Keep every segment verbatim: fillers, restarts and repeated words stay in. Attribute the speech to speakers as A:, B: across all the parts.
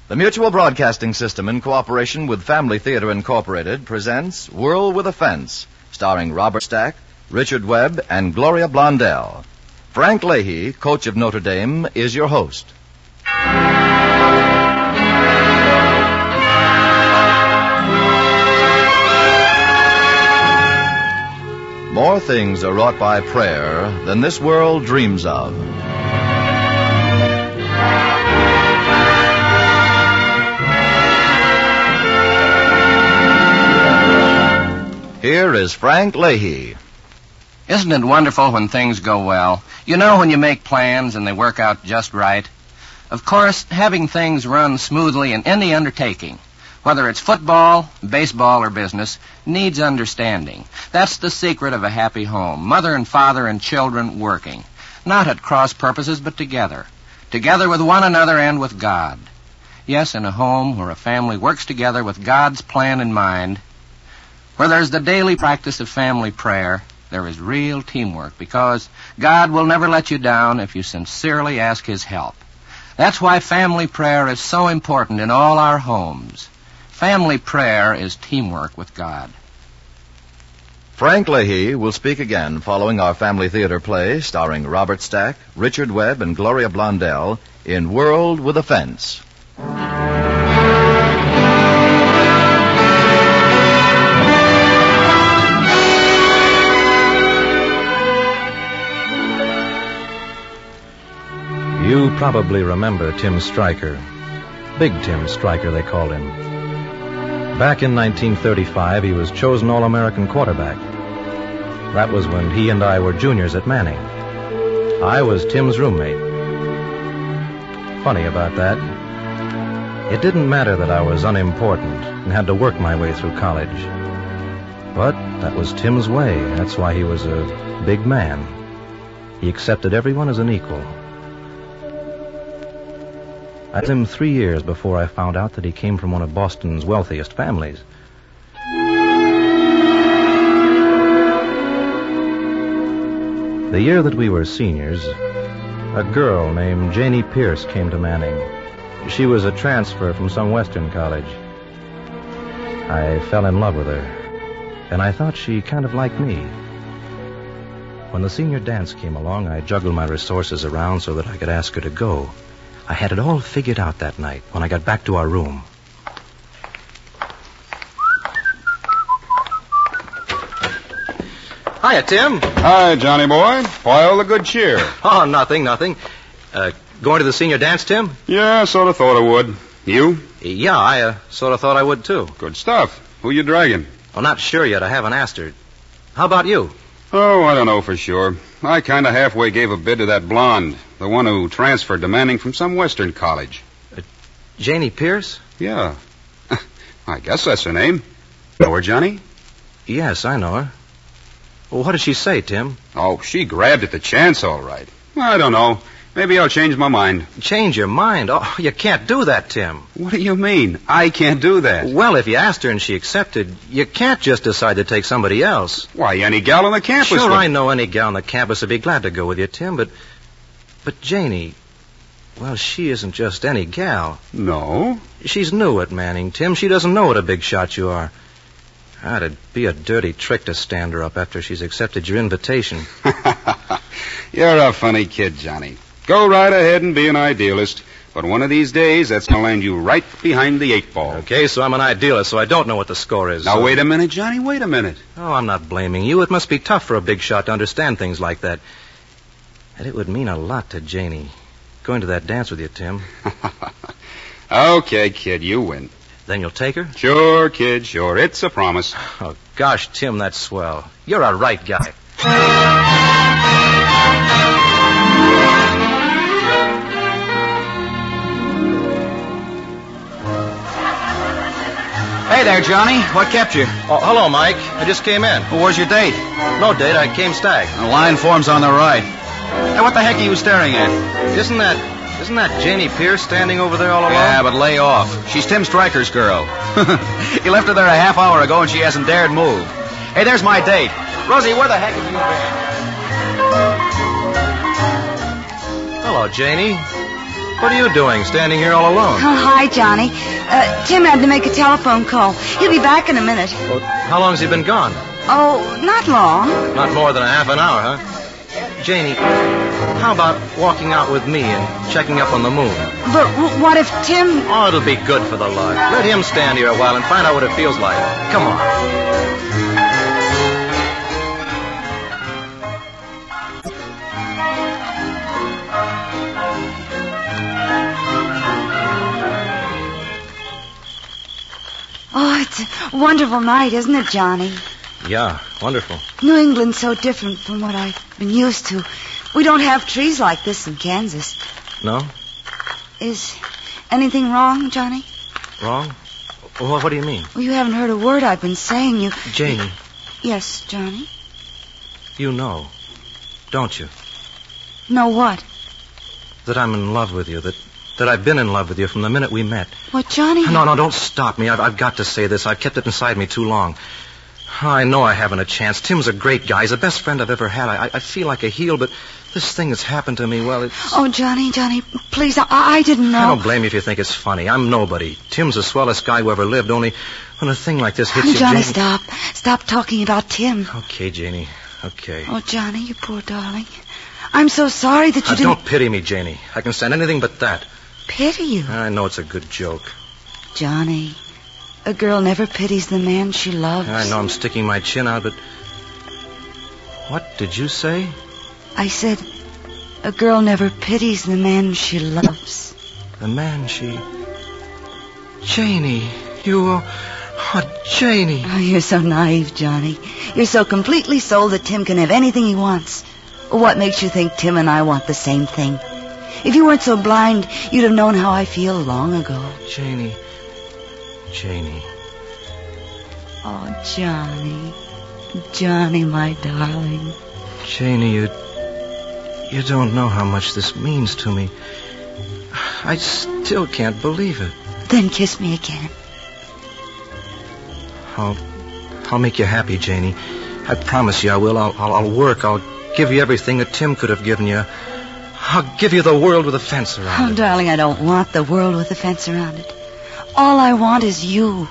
A: The Mutual Broadcasting System, in cooperation with Family Theater Incorporated, presents Whirl with a Fence, starring Robert Stack, Richard Webb, and Gloria Blondell. Frank Leahy, coach of Notre Dame, is your host. More things are wrought by prayer than this world dreams of. Here is Frank Leahy.
B: Isn't it wonderful when things go well? You know, when you make plans and they work out just right. Of course, having things run smoothly in any undertaking, whether it's football, baseball, or business, needs understanding. That's the secret of a happy home. Mother and father and children working. Not at cross purposes, but together. Together with one another and with God. Yes, in a home where a family works together with God's plan in mind, where there's the daily practice of family prayer, there is real teamwork, because God will never let you down if you sincerely ask His help. That's why family prayer is so important in all our homes. Family prayer is teamwork with God.
A: Frank Leahy will speak again following our Family Theater play starring Robert Stack, Richard Webb, and Gloria Blondell in World with a Fence.
C: You probably remember Tim Stryker. Big Tim Stryker, they called him. Back in nineteen thirty-five, he was chosen All-American quarterback. That was when he and I were juniors at Manning. I was Tim's roommate. Funny about that. It didn't matter that I was unimportant and had to work my way through college. But that was Tim's way. That's why he was a big man. He accepted everyone as an equal. I was him three years before I found out that he came from one of Boston's wealthiest families. The year that we were seniors, a girl named Janie Pierce came to Manning. She was a transfer from some Western college. I fell in love with her, and I thought she kind of liked me. When the senior dance came along, I juggled my resources around so that I could ask her to go. I had it all figured out that night when I got back to our room.
D: Hiya, Tim.
E: Hi, Johnny boy. Why all the good cheer?
D: Oh, nothing, nothing. Uh, going to the senior dance, Tim?
E: Yeah, sort of thought I would. You?
D: Yeah, I uh, sort of thought I would, too.
E: Good stuff. Who you dragging?
D: Well, not sure yet. I haven't asked her. How about you?
E: Oh, I don't know for sure. I kind of halfway gave a bid to that blonde, the one who transferred to Manning from some Western college.
D: Uh, Janie Pierce?
E: Yeah. I guess that's her name. Know her, Johnny?
D: Yes, I know her. Well, what did she say, Tim?
E: Oh, she grabbed at the chance, all right. I don't know. Maybe I'll change my mind.
D: Change your mind? Oh, you can't do that, Tim.
E: What do you mean? I can't do that.
D: Well, if you asked her and she accepted, you can't just decide to take somebody else.
E: Why, any gal on the campus
D: Sure,
E: would...
D: I know any gal on the campus would be glad to go with you, Tim, but... But Janie... Well, she isn't just any gal.
E: No?
D: She's new at Manning, Tim. She doesn't know what a big shot you are. Ah, it'd be a dirty trick to stand her up after she's accepted your invitation.
E: You're a funny kid, Johnny. Go right ahead and be an idealist. But one of these days, that's going to land you right behind the eight ball.
D: Okay, so I'm an idealist, so I don't know what the score is.
E: Now,
D: so...
E: wait a minute, Johnny. Wait a minute.
D: Oh, I'm not blaming you. It must be tough for a big shot to understand things like that. And it would mean a lot to Janie. Going to that dance with you, Tim.
E: Okay, kid, you win.
D: Then you'll take her?
E: Sure, kid, sure. It's a promise.
D: Oh, gosh, Tim, that's swell. You're a right guy.
F: Hey there, Johnny. What kept you?
D: Oh, hello, Mike. I just came in.
F: Well, where's your date?
D: No date. I came stag.
F: The line forms on the right. Hey, what the heck are you staring at?
D: Isn't that... Isn't that Janie Pierce standing over there all alone?
F: Yeah, but lay off. She's Tim Stryker's girl. He left her there a half hour ago, and she hasn't dared move. Hey, there's my date. Rosie, where the heck have you been?
D: Hello, Janie. What are you doing, standing here all alone?
G: Oh, hi, Johnny. Uh, Tim had to make a telephone call. He'll be back in a minute.
D: Well, how long has he been gone?
G: Oh, not long.
D: Not more than a half an hour, huh? Janie, how about walking out with me and checking up on the moon?
G: But w- what if Tim...
D: Oh, it'll be good for the luck. Let him stand here a while and find out what it feels like. Come on.
G: Oh, it's a wonderful night, isn't it, Johnny?
C: Yeah, wonderful.
G: New England's so different from what I've been used to. We don't have trees like this in Kansas.
C: No?
G: Is anything wrong, Johnny?
C: Wrong? Well, what do you mean?
G: Well, you haven't heard a word I've been saying. You...
C: Janie.
G: Yes, Johnny?
C: You know, don't you?
G: Know what?
C: That I'm in love with you, that, that I've been in love with you from the minute we met.
G: What, Johnny?
C: No, no, don't stop me. I've, I've got to say this. I've kept it inside me too long. I know I haven't a chance. Tim's a great guy. He's the best friend I've ever had. I, I feel like a heel, but this thing that's happened to me, well, it's...
G: Oh, Johnny, Johnny, please, I, I didn't know.
C: I don't blame you if you think it's funny. I'm nobody. Tim's the swellest guy who ever lived, only when a thing like this hits
G: oh,
C: you...
G: Johnny,
C: Janie...
G: stop. Stop talking about Tim.
C: Okay, Janie. Okay.
G: Oh, Johnny, you poor darling. I'm so sorry that you
C: Now,
G: didn't...
C: don't pity me, Janie. I can stand anything but that.
G: Pity you?
C: I know it's a good joke.
G: Johnny, a girl never pities the man she loves.
C: I know I'm sticking my chin out, but... What did you say?
G: I said, a girl never pities the man she loves.
C: The man she... Janie, you... Uh... Oh, Janie.
G: Oh, you're so naive, Johnny. You're so completely sold that Tim can have anything he wants. What makes you think Tim and I want the same thing? If you weren't so blind, you'd have known how I feel long ago.
C: Janie. Janie.
G: Oh, Johnny. Johnny, my darling.
C: Janie, you... You don't know how much this means to me. I still can't believe it.
G: Then kiss me again.
C: I'll... I'll make you happy, Janie. I promise you I will. I'll, I'll, I'll work. I'll give you everything that Tim could have given you. I'll give you the world with a fence around
G: Oh,
C: it.
G: darling, I don't want the world with a fence around it. All I want is you.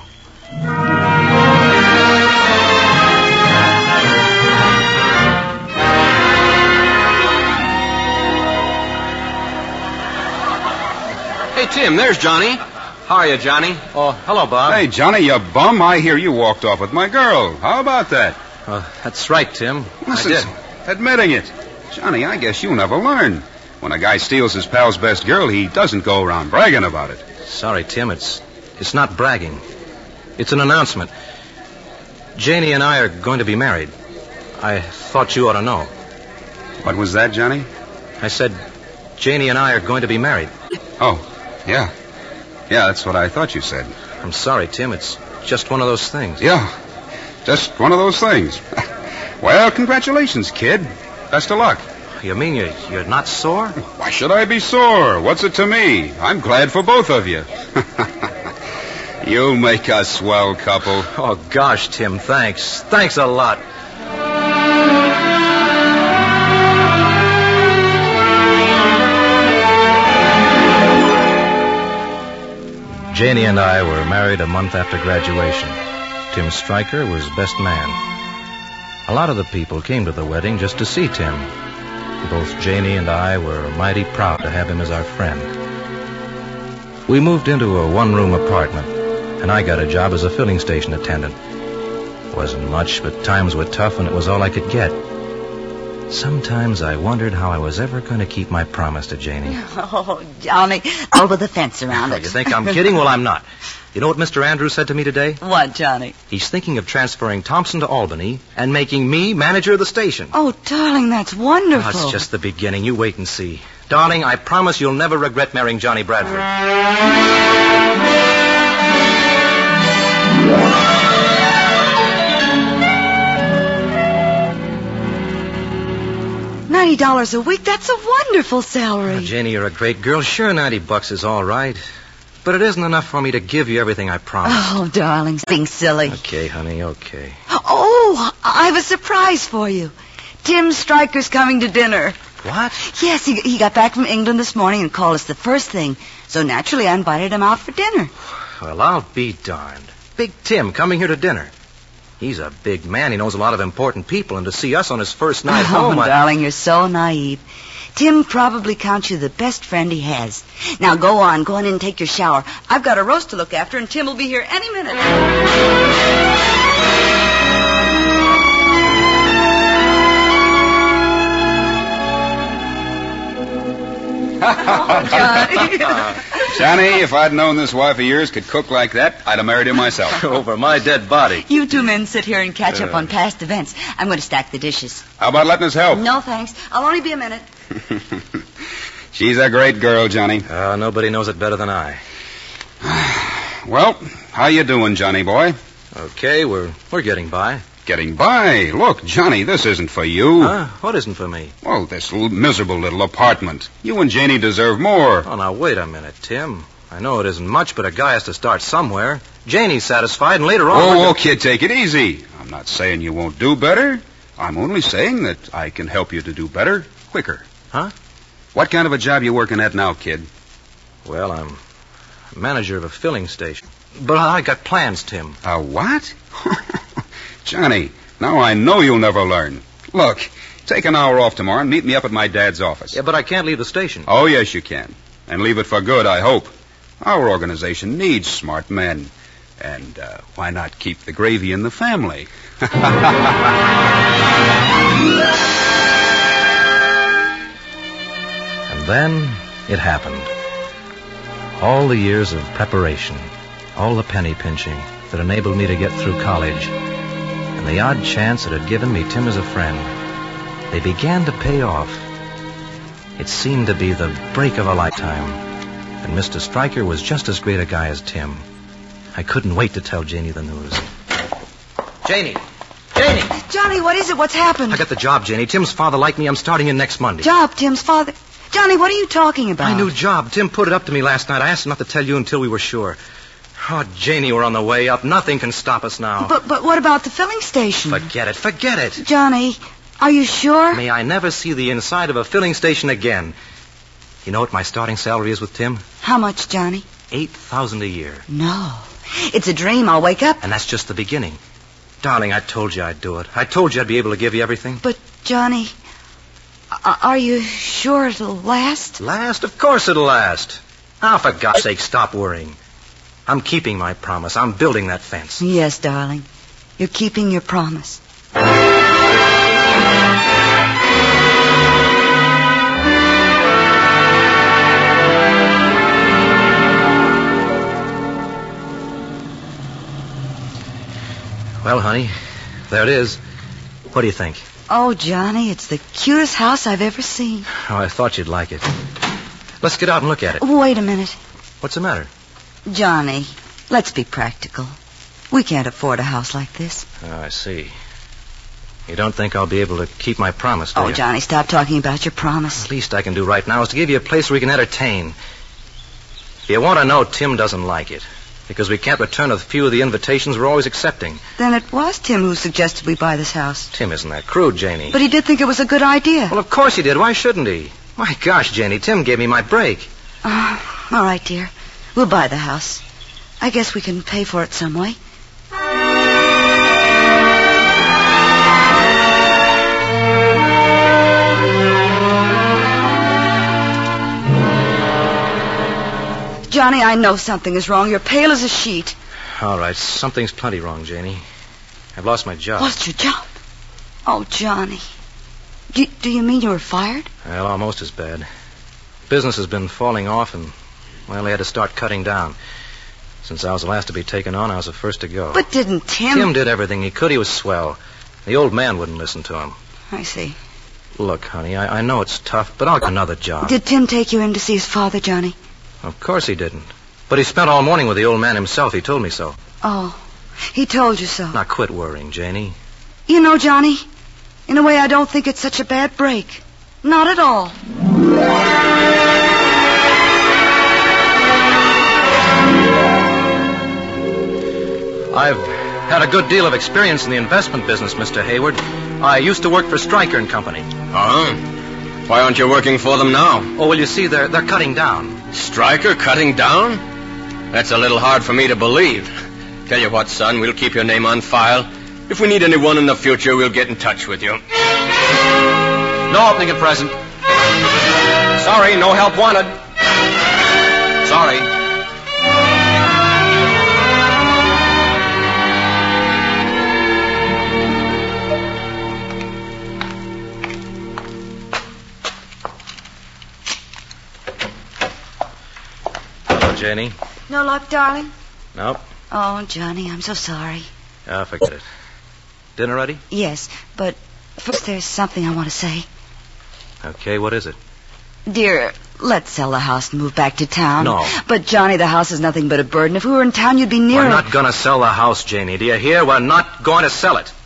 F: Hey, Tim, there's Johnny. How are you, Johnny?
C: Oh, hello, Bob.
E: Hey, Johnny, you bum. I hear you walked off with my girl. How about that?
C: Uh, that's right, Tim.
E: Listen,
C: I did.
E: admitting it. Johnny, I guess you never learn. When a guy steals his pal's best girl, he doesn't go around bragging about it.
C: Sorry, Tim. It's it's not bragging. It's an announcement. Janie and I are going to be married. I thought you ought to know.
E: What was that, Johnny?
C: I said Janie and I are going to be married.
E: Oh, yeah. Yeah, that's what I thought you said.
C: I'm sorry, Tim. It's just one of those things.
E: Yeah, just one of those things. Well, congratulations, kid. Best of luck.
C: You mean you, you're not sore?
E: Why should I be sore? What's it to me? I'm glad for both of you. You'll make a swell couple.
C: Oh, gosh, Tim, thanks. Thanks a lot. Janie and I were married a month after graduation. Tim Stryker was best man. A lot of the people came to the wedding just to see Tim. Both Janie and I were mighty proud to have him as our friend. We moved into a one-room apartment, and I got a job as a filling station attendant. Wasn't much, but times were tough, and it was all I could get. Sometimes I wondered how I was ever going to keep my promise to Janie.
G: Oh, Johnny, all with a fence around
C: Oh,
G: it.
C: you think I'm kidding? Well, I'm not. You know what Mister Andrews said to me today?
G: What, Johnny?
C: He's thinking of transferring Thompson to Albany and making me manager of the station.
G: Oh, darling, that's wonderful.
C: Oh, it's just the beginning. You wait and see. Darling, I promise you'll never regret marrying Johnny Bradford.
G: Ninety dollars a week, that's a wonderful salary.
C: Oh, Janie, you're a great girl. Sure, ninety bucks is all right. But it isn't enough for me to give you everything I promised.
G: Oh, darling, being silly.
C: Okay, honey, okay.
G: Oh, I have a surprise for you. Tim Stryker's coming to dinner.
C: What?
G: Yes, he, he got back from England this morning and called us the first thing. So naturally, I invited him out for dinner.
C: Well, I'll be darned. Big Tim coming here to dinner. He's a big man. He knows a lot of important people, and to see us on his first night
G: oh,
C: home... I...
G: darling, you're so naive. Tim probably counts you the best friend he has. Now, go on. Go on in and take your shower. I've got a roast to look after, and Tim will be here any minute. Oh, Johnny.
E: Johnny, if I'd known this wife of yours could cook like that, I'd have married her myself.
C: Over my dead body.
G: You two men sit here and catch
E: Uh.
G: up on past events. I'm going to stack the dishes.
E: How about letting us help?
G: No, thanks. I'll only be a minute.
E: She's a great girl, Johnny.
C: Uh, nobody knows it better than I.
E: Well, how you doing, Johnny boy?
C: Okay, we're we're getting by.
E: Getting by. Look, Johnny, this isn't for you.
C: Huh? What isn't for me?
E: Well, this l- miserable little apartment. You and Janie deserve more.
C: Oh, now, wait a minute, Tim. I know it isn't much, but a guy has to start somewhere. Janie's satisfied, and later on...
E: Oh,
C: we're
E: oh, kid, take it easy. I'm not saying you won't do better. I'm only saying that I can help you to do better quicker.
C: Huh?
E: What kind of a job you working at now, kid?
C: Well, I'm manager of a filling station. But I got plans, Tim.
E: A what? Johnny, now I know you'll never learn. Look, take an hour off tomorrow and meet me up at my dad's office.
C: Yeah, but I can't leave the station.
E: Oh, yes, you can. And leave it for good, I hope. Our organization needs smart men. And uh, why not keep the gravy in the family?
C: And then it happened. All the years of preparation, all the penny pinching that enabled me to get through college, and the odd chance it had given me Tim as a friend, they began to pay off. It seemed to be the break of a lifetime, and Mister Stryker was just as great a guy as Tim. I couldn't wait to tell Janie the news. Janie! Janie!
G: Johnny, what is it? What's happened?
C: I got the job, Janie. Tim's father liked me. I'm starting in next Monday.
G: Job, Tim's father. Johnny, what are you talking about?
C: My new job. Tim put it up to me last night. I asked him not to tell you until we were sure. Oh, Janie, we're on the way up. Nothing can stop us now.
G: But but what about the filling station?
C: Forget it. Forget it.
G: Johnny, are you sure?
C: May I never see the inside of a filling station again. You know what my starting salary is with Tim?
G: How much, Johnny?
C: Eight thousand a year.
G: No. It's a dream. I'll wake up.
C: And that's just the beginning. Darling, I told you I'd do it. I told you I'd be able to give you everything.
G: But, Johnny, a- are you sure it'll last?
C: Last? Of course it'll last. Now, for God's sake, stop worrying. I'm keeping my promise. I'm building that fence.
G: Yes, darling. You're keeping your promise.
C: Well, honey, there it is. What do you think?
G: Oh, Johnny, it's the cutest house I've ever seen.
C: Oh, I thought you'd like it. Let's get out and look at it.
G: Wait a minute.
C: What's the matter?
G: Johnny, let's be practical. We can't afford a house like this.
C: Oh, I see. You don't think I'll be able to keep my promise, do
G: Oh,
C: you?
G: Johnny, stop talking about your promise.
C: The least I can do right now is to give you a place where we can entertain. If you want to know, Tim doesn't like it. Because we can't return a few of the invitations we're always accepting.
G: Then it was Tim who suggested we buy this house.
C: Tim isn't that crude, Janie.
G: But he did think it was a good idea.
C: Well, of course he did. Why shouldn't he? My gosh, Janie, Tim gave me my break.
G: Uh, all right, dear. We'll buy the house. I guess we can pay for it some way. Johnny, I know something is wrong. You're pale as a sheet.
C: All right, something's plenty wrong, Janie. I've lost my job.
G: Lost your job? Oh, Johnny. Do, do you mean you were fired?
C: Well, almost as bad. Business has been falling off, and, well, they had to start cutting down. Since I was the last to be taken on, I was the first to go.
G: But didn't Tim...
C: Tim did everything he could. He was swell. The old man wouldn't listen to him.
G: I see.
C: Look, honey, I, I know it's tough, but I'll get another job.
G: Did Tim take you in to see his father, Johnny?
C: Of course he didn't. But he spent all morning with the old man himself. He told me so.
G: Oh, he told you so.
C: Now quit worrying, Janie.
G: You know, Johnny, in a way I don't think it's such a bad break. Not at all.
C: I've had a good deal of experience in the investment business, Mister Hayward. I used to work for Stryker and Company.
F: Uh-huh.
H: Why aren't you working for them now?
D: Oh, well, you see, they're, they're cutting down.
H: Stryker cutting down? That's a little hard for me to believe. Tell you what, son, we'll keep your name on file. If we need anyone in the future, we'll get in touch with you.
F: No opening at present.
H: Sorry, no help wanted.
F: Sorry.
D: Hello, Janie.
G: No luck, darling?
D: Nope.
G: Oh, Johnny, I'm so sorry.
D: Ah, forget it. Dinner ready?
G: Yes, but first there's something I want to say.
D: Okay, what is it?
G: Dear, let's sell the house and move back to town.
D: No.
G: But, Johnny, the house is nothing but a burden. If we were in town, you'd be nearer.
D: We're not going to sell the house, Janie. Do you hear? We're not going to sell it.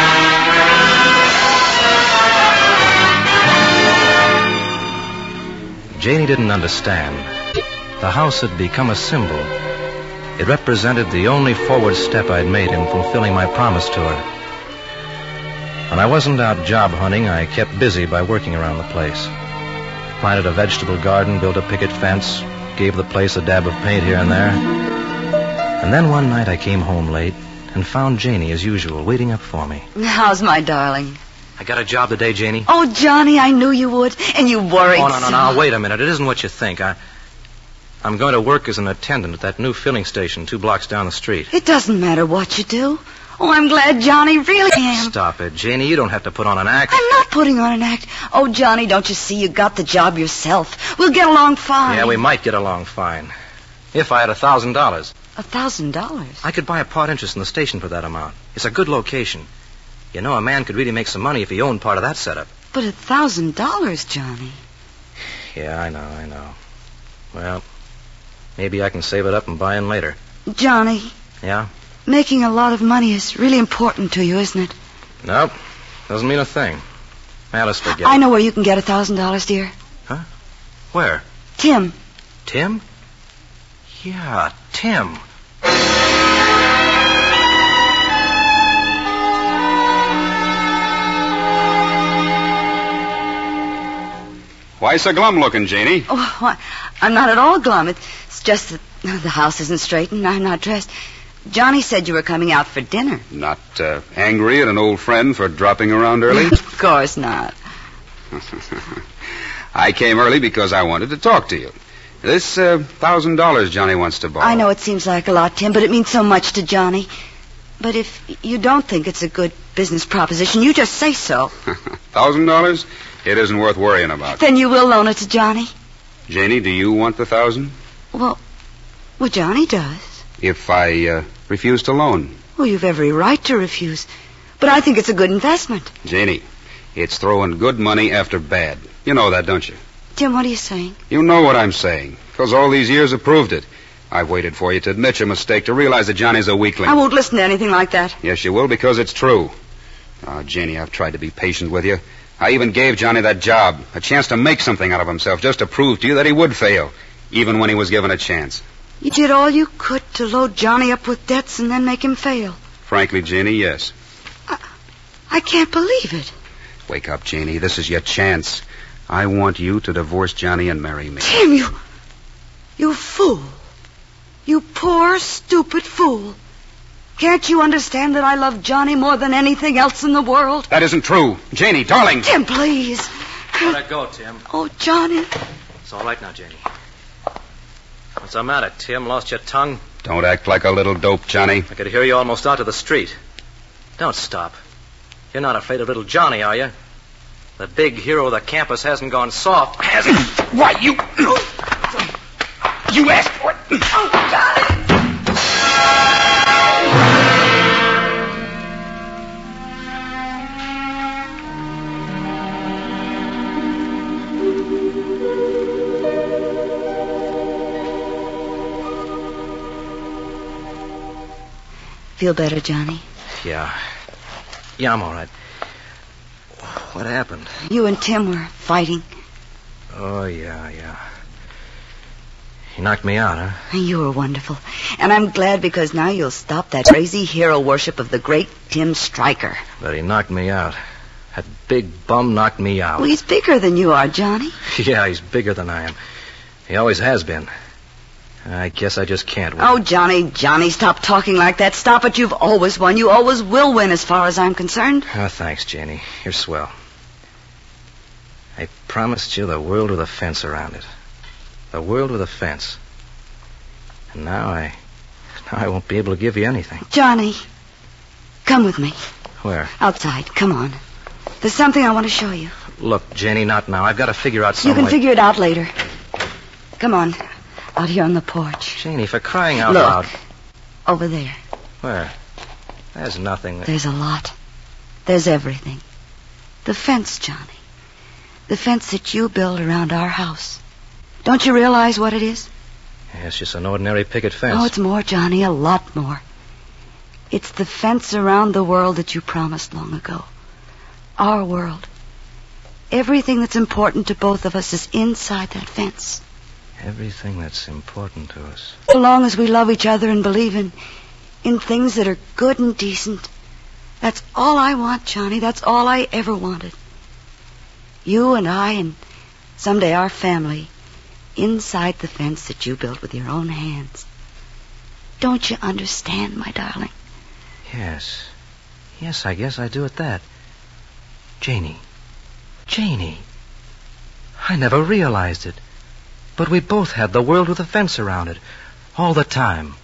D: Janie didn't understand. The house had become a symbol. It represented the only forward step I'd made in fulfilling my promise to her. When I wasn't out job hunting, I kept busy by working around the place. Planted a vegetable garden, built a picket fence, gave the place a dab of paint here and there. And then one night I came home late and found Janie, as usual, waiting up for me.
G: How's my darling?
D: I got a job today, Janie.
G: Oh, Johnny, I knew you would, and you worried
D: Oh, no, no,
G: so.
D: no, wait a minute. It isn't what you think. I, I'm going to work as an attendant at that new filling station two blocks down the street.
G: It doesn't matter what you do. Oh, I'm glad Johnny really am.
D: Stop it, Janie. You don't have to put on an act.
G: I'm not putting on an act. Oh, Johnny, don't you see you got the job yourself? We'll get along fine.
D: Yeah, we might get along fine. If I had a thousand dollars.
G: A thousand dollars?
D: I could buy a part interest in the station for that amount. It's a good location. You know, a man could really make some money if he owned part of that setup.
G: But a thousand dollars, Johnny.
D: Yeah, I know, I know. Well, maybe I can save it up and buy in later.
G: Johnny.
D: Yeah?
G: Making a lot of money is really important to you, isn't it?
D: Nope. Doesn't mean a thing. Alice, forget
G: I
D: it.
G: know where you can get a thousand dollars, dear.
D: Huh? Where?
G: Tim.
D: Tim? Yeah, Tim.
E: Why so glum looking, Janie?
G: Oh, why, I'm not at all glum. It's just that the house isn't straight and I'm not dressed. Johnny said you were coming out for dinner.
E: Not uh, angry at an old friend for dropping around early?
G: Of course not.
E: I came early because I wanted to talk to you. This uh, thousand dollars Johnny wants to borrow.
G: I know it seems like a lot, Tim, but it means so much to Johnny. But if you don't think it's a good business proposition, you just say so.
E: Thousand dollars? It isn't worth worrying about.
G: Then you will loan it to Johnny?
E: Janie, do you want the thousand?
G: Well, well, Johnny does.
E: If I uh, refuse to loan?
G: Well, you've every right to refuse. But I think it's a good investment.
E: Janie, it's throwing good money after bad. You know that, don't you?
G: Tim, what are you saying?
E: You know what I'm saying, because all these years have proved it. I've waited for you to admit your mistake, to realize that Johnny's a weakling.
G: I won't listen to anything like that.
E: Yes, you will, because it's true. Oh, Janie, I've tried to be patient with you. I even gave Johnny that job, a chance to make something out of himself, just to prove to you that he would fail, even when he was given a chance.
G: You did all you could to load Johnny up with debts and then make him fail.
E: Frankly, Janie, yes.
G: I, I can't believe it.
E: Wake up, Janie. This is your chance. I want you to divorce Johnny and marry me.
G: Tim, you... You fool. You poor, stupid fool. Can't you understand that I love Johnny more than anything else in the world?
E: That isn't true. Janie, darling.
G: Tim, please.
D: Let it go, Tim.
G: Oh, Johnny.
D: It's all right now, Janie. What's the matter, Tim? Lost your tongue?
E: Don't act like a little dope, Johnny.
D: I could hear you almost out to the street. Don't stop. You're not afraid of little Johnny, are you? The big hero of the campus hasn't gone soft, has he?
E: Why, you... You asked for it.
G: Oh, Johnny. Feel better, Johnny?
D: Yeah. Yeah, I'm all right. What happened?
G: You and Tim were fighting.
D: Oh, yeah, yeah. He knocked me out, huh?
G: You were wonderful. And I'm glad because now you'll stop that crazy hero worship of the great Tim Stryker.
D: But he knocked me out.
C: That big bum knocked me out.
G: Well, he's bigger than you are, Johnny.
C: Yeah, he's bigger than I am. He always has been. I guess I just can't win.
G: Oh, Johnny, Johnny, stop talking like that. Stop it. You've always won. You always will win as far as I'm concerned.
C: Oh, thanks, Janie. You're swell. I promised you the world with a fence around it. The world with a fence. And now I... Now I won't be able to give you anything.
G: Johnny, come with me.
C: Where?
G: Outside. Come on. There's something I want to show you.
C: Look, Janie, not now. I've got to figure out some
G: You can
C: way...
G: figure it out later. Come on. Out here on the porch.
C: Janie, for crying out
G: Look,
C: loud...
G: over there.
C: Where? There's nothing there.
G: There's a lot. There's everything. The fence, Johnny. The fence that you built around our house. Don't you realize what it is?
C: Yeah, it's just an ordinary picket fence.
G: Oh, it's more, Johnny, a lot more. It's the fence around the world that you promised long ago. Our world. Everything that's important to both of us is inside that fence.
C: Everything that's important to us.
G: So long as we love each other and believe in, in things that are good and decent. That's all I want, Johnny. That's all I ever wanted. You and I and someday our family inside the fence that you built with your own hands. Don't you understand, my darling?
C: Yes. Yes, I guess I do at that. Janie. Janie. I never realized it. But we both had the world with a fence around it. All the time.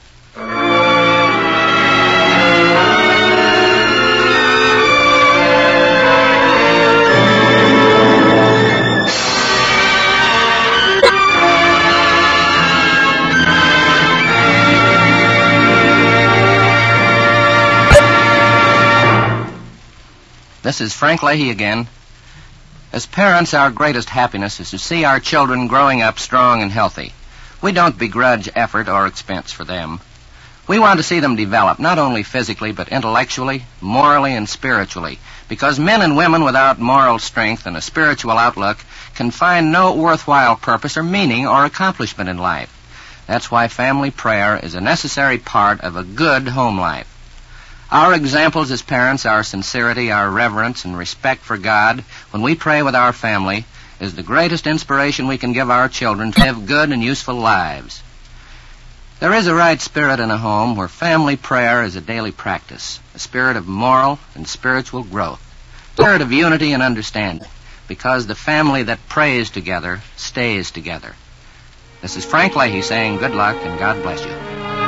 B: This is Frank Leahy again. As parents, our greatest happiness is to see our children growing up strong and healthy. We don't begrudge effort or expense for them. We want to see them develop, not only physically, but intellectually, morally, and spiritually, because men and women without moral strength and a spiritual outlook can find no worthwhile purpose or meaning or accomplishment in life. That's why family prayer is a necessary part of a good home life. Our examples as parents, our sincerity, our reverence, and respect for God when we pray with our family is the greatest inspiration we can give our children to live good and useful lives. There is a right spirit in a home where family prayer is a daily practice, a spirit of moral and spiritual growth, a spirit of unity and understanding, because the family that prays together stays together. This is Frank Leahy saying good luck and God bless you.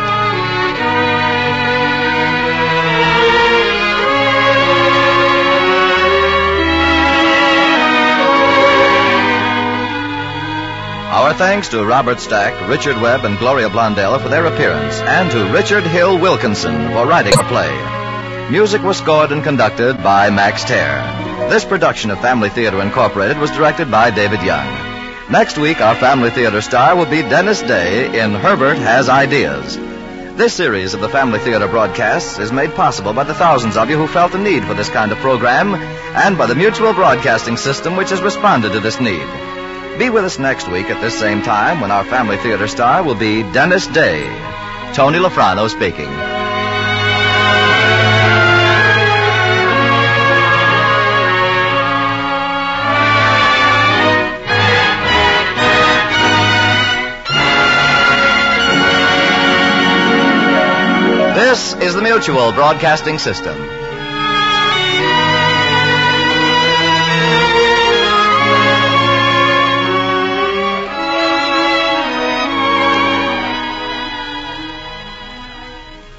A: Our thanks to Robert Stack, Richard Webb, and Gloria Blondell for their appearance, and to Richard Hill Wilkinson for writing the play. Music was scored and conducted by Max Terr. This production of Family Theater Incorporated was directed by David Young. Next week, our Family Theater star will be Dennis Day in Herbert Has Ideas. This series of the Family Theater broadcasts is made possible by the thousands of you who felt the need for this kind of program, and by the Mutual Broadcasting System, which has responded to this need. Be with us next week at this same time when our Family Theater star will be Dennis Day. Tony Lafrano speaking. This is the Mutual Broadcasting System.